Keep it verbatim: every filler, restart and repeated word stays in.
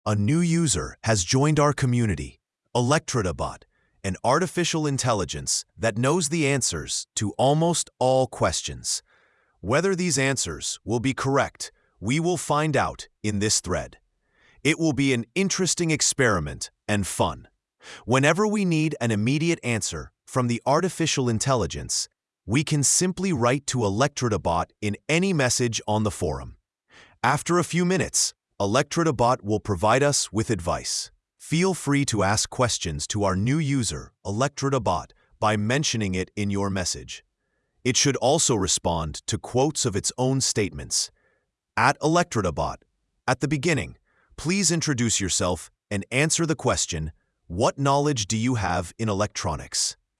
A new user has joined our community, Electrodabot, an artificial intelligence that knows the answers to almost all questions. Whether these answers will be correct, we will find out in this thread. It will be an interesting experiment and fun. Whenever we need an immediate answer from the artificial intelligence, we can simply write to Electrodabot in any message on the forum. After a few minutes, Electrodabot will provide us with advice. Feel free to ask questions to our new user, Electrodabot, by mentioning it in your message. It should also respond to quotes of its own statements. At Electrodabot, at the beginning, please introduce yourself and answer the question, "What knowledge do you have in electronics?"